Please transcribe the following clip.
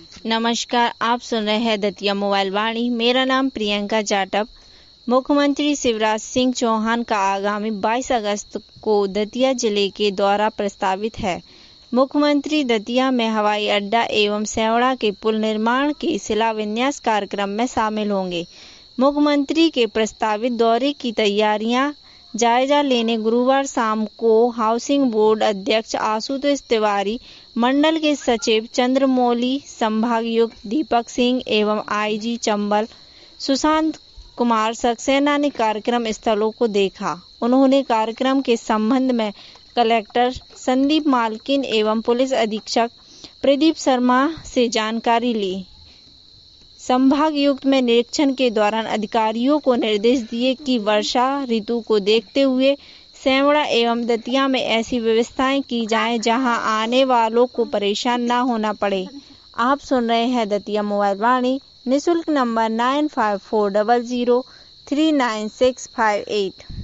नमस्कार, आप सुन रहे हैं दतिया मोबाइल वाणी। मेरा नाम प्रियंका जाटव। मुख्यमंत्री शिवराज सिंह चौहान का आगामी 22 अगस्त को दतिया जिले के दौरा प्रस्तावित है। मुख्यमंत्री दतिया में हवाई अड्डा एवं सेवड़ा के पुल निर्माण के शिलान्यास कार्यक्रम में शामिल होंगे। मुख्यमंत्री के प्रस्तावित दौरे की तैयारियां जायजा लेने गुरुवार शाम को हाउसिंग बोर्ड अध्यक्ष आशुतोष तिवारी, मंडल के सचिव चंद्रमौली, संभागायुक्त दीपक सिंह एवं आईजी चंबल सुशांत कुमार सक्सेना ने कार्यक्रम स्थलों को देखा। उन्होंने कार्यक्रम के संबंध में कलेक्टर संदीप मालकिन एवं पुलिस अधीक्षक प्रदीप शर्मा से जानकारी ली। संभागायुक्त में निरीक्षण के दौरान अधिकारियों को निर्देश दिए कि वर्षा ऋतु को देखते हुए सेवड़ा एवं दतिया में ऐसी व्यवस्थाएं की जाएं जहां आने वालों को परेशान न होना पड़े। आप सुन रहे हैं दतिया मोबाइल वाणी। निःशुल्क नंबर 9540039658।